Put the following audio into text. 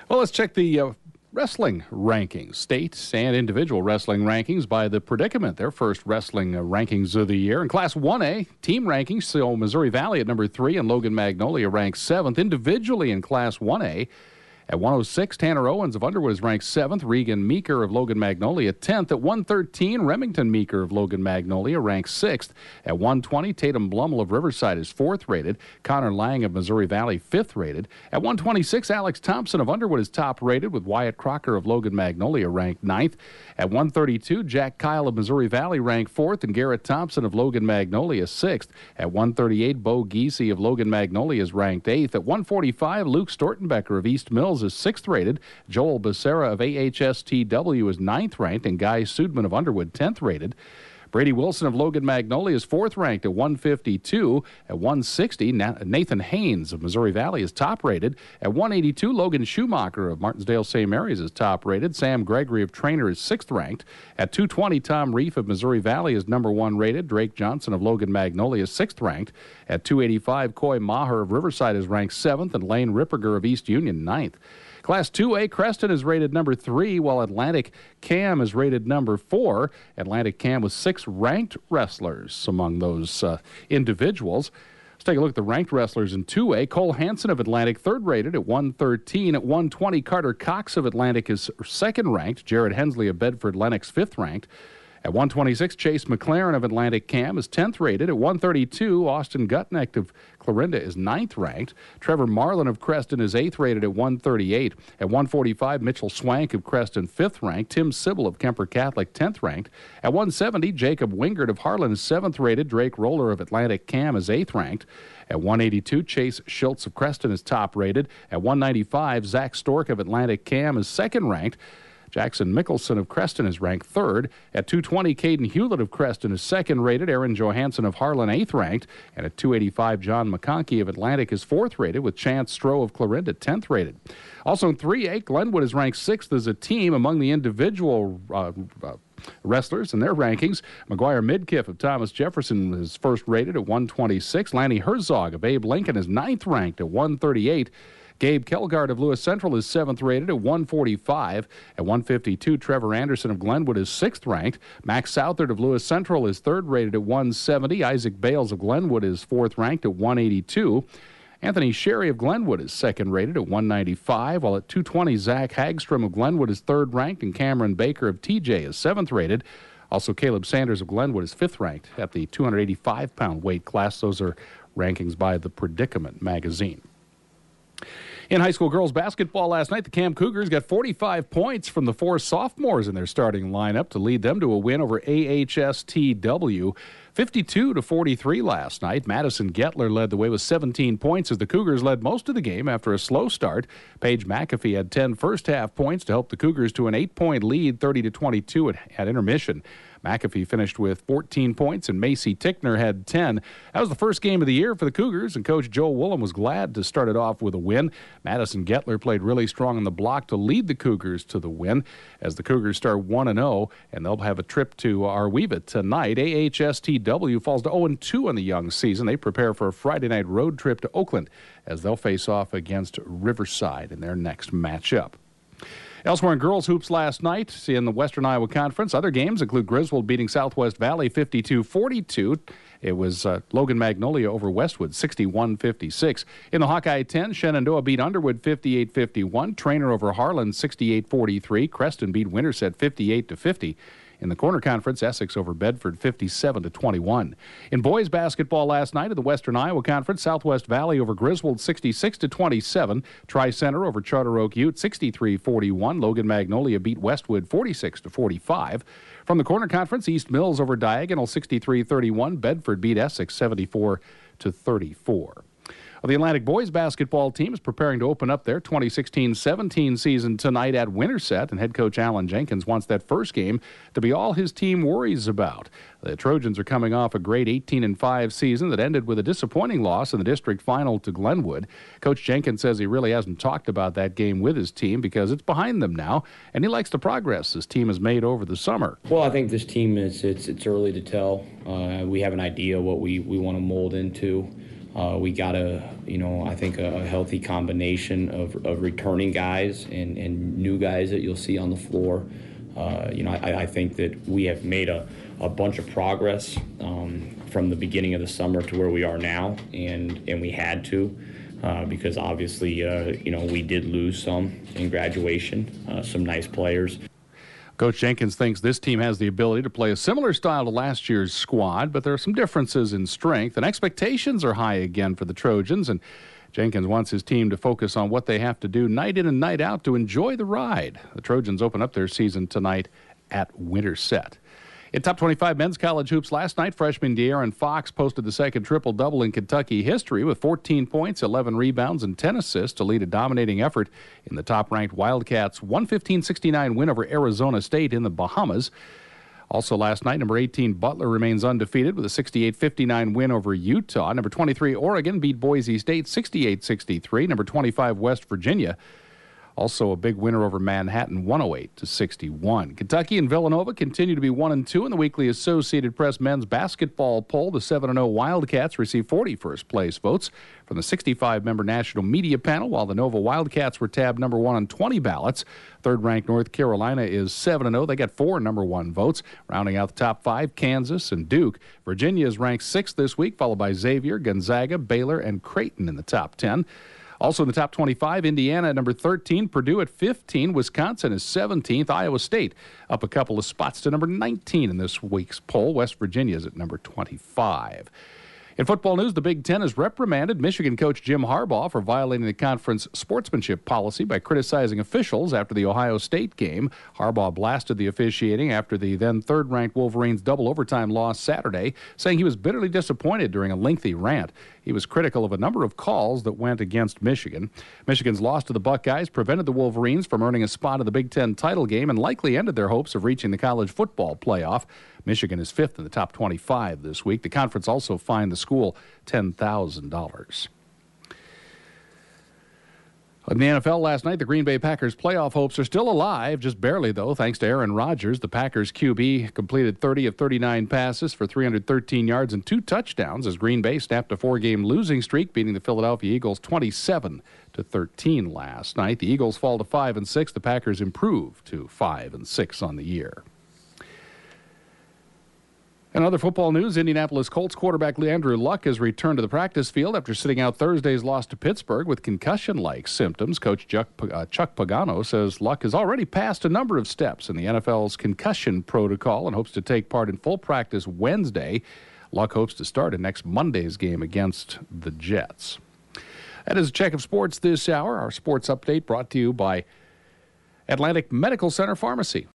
Well, let's check the wrestling rankings, state and individual wrestling rankings by the Predicament, their first wrestling rankings of the year. In Class 1A, team rankings, so Missouri Valley at number 3 and Logan Magnolia ranked 7th. Individually in Class 1A, at 106, Tanner Owens of Underwood is ranked 7th. Regan Meeker of Logan Magnolia 10th. At 113, Remington Meeker of Logan Magnolia ranked 6th. At 120, Tatum Blummel of Riverside is 4th rated. Connor Lang of Missouri Valley 5th rated. At 126, Alex Thompson of Underwood is top rated, with Wyatt Crocker of Logan Magnolia ranked 9th. At 132, Jack Kyle of Missouri Valley ranked 4th, and Garrett Thompson of Logan Magnolia 6th. At 138, Bo Giese of Logan Magnolia is ranked 8th. At 145, Luke Stortenbecker of East Mills is 6th rated. Joel Becerra of AHSTW is 9th ranked, and Guy Sudman of Underwood 10th rated. Brady Wilson of Logan Magnolia is 4th ranked at 152. At 160, Nathan Haynes of Missouri Valley is top rated. At 182, Logan Schumacher of Martinsdale St. Mary's is top rated. Sam Gregory of Trainer is 6th ranked. At 220, Tom Reef of Missouri Valley is number 1 rated. Drake Johnson of Logan Magnolia is 6th ranked. At 285, Coy Maher of Riverside is ranked 7th, and Lane Ripperger of East Union 9th. Class 2A, Creston is rated number 3, while Atlantic Cam is rated number 4. Atlantic Cam with 6 ranked wrestlers among those individuals. Let's take a look at the ranked wrestlers in 2A. Cole Hansen of Atlantic, 3rd rated at 113. At 120, Carter Cox of Atlantic is 2nd ranked. Jared Hensley of Bedford Lennox, 5th ranked. At 126, Chase McLaren of Atlantic Cam is 10th rated. At 132, Austin Gutnecht of Clarinda is 9th ranked. Trevor Marlin of Creston is 8th rated at 138. At 145, Mitchell Swank of Creston 5th ranked. Tim Sybil of Kemper Catholic 10th ranked. At 170, Jacob Wingard of Harlan is 7th rated. Drake Roller of Atlantic Cam is 8th ranked. At 182, Chase Schultz of Creston is top rated. At 195, Zach Stork of Atlantic Cam is 2nd ranked. Jackson Mickelson of Creston is ranked 3rd. At 220, Caden Hewlett of Creston is 2nd rated. Aaron Johansson of Harlan 8th ranked. And at 285, John McConkey of Atlantic is 4th rated, with Chance Stroh of Clarinda 10th rated. Also in 3A, Glenwood is ranked 6th as a team among the individual wrestlers in their rankings. McGuire Midkiff of Thomas Jefferson is 1st rated at 126. Lanny Herzog of Abe Lincoln is 9th ranked at 138. Gabe Kelgard of Lewis Central is 7th rated at 145. At 152, Trevor Anderson of Glenwood is 6th ranked. Max Southard of Lewis Central is 3rd rated at 170. Isaac Bales of Glenwood is 4th ranked at 182. Anthony Sherry of Glenwood is 2nd rated at 195, while at 220, Zach Hagstrom of Glenwood is 3rd ranked, and Cameron Baker of TJ is 7th rated. Also, Caleb Sanders of Glenwood is 5th ranked at the 285-pound weight class. Those are rankings by the Predicament magazine. In high school girls basketball last night, the Cam Cougars got 45 points from the 4 sophomores in their starting lineup to lead them to a win over AHSTW. 52-43 last night. Madison Gettler led the way with 17 points as the Cougars led most of the game after a slow start. Paige McAfee had 10 first-half points to help the Cougars to an 8-point lead, 30-22 at intermission. McAfee finished with 14 points, and Macy Tickner had 10. That was the first game of the year for the Cougars, and Coach Joe Woolen was glad to start it off with a win. Madison Gettler played really strong on the block to lead the Cougars to the win as the Cougars start 1-0, and they'll have a trip to Arweva tonight. AHSTW falls to 0-2 in the young season. They prepare for a Friday night road trip to Oakland as they'll face off against Riverside in their next matchup. Elsewhere in girls hoops last night in the Western Iowa Conference, other games include Griswold beating Southwest Valley 52-42. It was Logan Magnolia over Westwood 61-56. In the Hawkeye 10, Shenandoah beat Underwood 58-51. Trainer over Harlan 68-43. Creston beat Winterset 58-50. In the Corner Conference, Essex over Bedford 57-21. In boys basketball last night at the Western Iowa Conference, Southwest Valley over Griswold 66-27. Tri-Center over Charter Oak Ute 63-41. Logan Magnolia beat Westwood 46-45. From the Corner Conference, East Mills over Diagonal 63-31. Bedford beat Essex 74-34. The Atlantic boys basketball team is preparing to open up their 2016-17 season tonight at Winterset, and head coach Alan Jenkins wants that first game to be all his team worries about. The Trojans are coming off a great 18-5 season that ended with a disappointing loss in the district final to Glenwood. Coach Jenkins says he really hasn't talked about that game with his team because it's behind them now, and he likes the progress his team has made over the summer. Well, I think this team it's early to tell. We have an idea what we want to mold into. We got I think a healthy combination of returning guys and new guys that you'll see on the floor. I think that we have made a bunch of progress from the beginning of the summer to where we are now, and we had to because obviously, we did lose some in graduation, some nice players. Coach Jenkins thinks this team has the ability to play a similar style to last year's squad, but there are some differences in strength, and expectations are high again for the Trojans, and Jenkins wants his team to focus on what they have to do night in and night out to enjoy the ride. The Trojans open up their season tonight at Winterset. In top 25 men's college hoops last night, freshman De'Aaron Fox posted the second triple-double in Kentucky history with 14 points, 11 rebounds, and 10 assists to lead a dominating effort in the top-ranked Wildcats' 115-69 win over Arizona State in the Bahamas. Also last night, number 18 Butler remains undefeated with a 68-59 win over Utah. Number 23 Oregon beat Boise State 68-63. Number 25 West Virginia also a big winner over Manhattan, 108-61. Kentucky and Villanova continue to be 1-2 in the weekly Associated Press men's basketball poll. The 7-0 Wildcats receive 41st place votes from the 65-member national media panel, while the Nova Wildcats were tabbed number 1 on 20 ballots. Third-ranked North Carolina is 7-0. They got 4 number 1 votes. Rounding out the top 5, Kansas and Duke. Virginia is ranked 6th this week, followed by Xavier, Gonzaga, Baylor, and Creighton in the top 10. Also in the top 25, Indiana at number 13, Purdue at 15, Wisconsin is 17th, Iowa State up a couple of spots to number 19 in this week's poll. West Virginia is at number 25. In football news, the Big Ten has reprimanded Michigan coach Jim Harbaugh for violating the conference sportsmanship policy by criticizing officials after the Ohio State game. Harbaugh blasted the officiating after the then third-ranked Wolverines' double overtime loss Saturday, saying he was bitterly disappointed during a lengthy rant. He was critical of a number of calls that went against Michigan. Michigan's loss to the Buckeyes prevented the Wolverines from earning a spot in the Big Ten title game and likely ended their hopes of reaching the college football playoff. Michigan is 5th in the top 25 this week. The conference also fined the school $10,000. In the NFL last night, the Green Bay Packers' playoff hopes are still alive, just barely, though, thanks to Aaron Rodgers. The Packers' QB completed 30 of 39 passes for 313 yards and 2 touchdowns as Green Bay snapped a 4-game losing streak, beating the Philadelphia Eagles 27-13 last night. The Eagles fall to 5-6. The Packers improve to 5-6 on the year. In other football news, Indianapolis Colts quarterback Andrew Luck has returned to the practice field after sitting out Thursday's loss to Pittsburgh with concussion-like symptoms. Coach Chuck Pagano says Luck has already passed a number of steps in the NFL's concussion protocol and hopes to take part in full practice Wednesday. Luck hopes to start in next Monday's game against the Jets. That is a check of sports this hour. Our sports update brought to you by Atlantic Medical Center Pharmacy.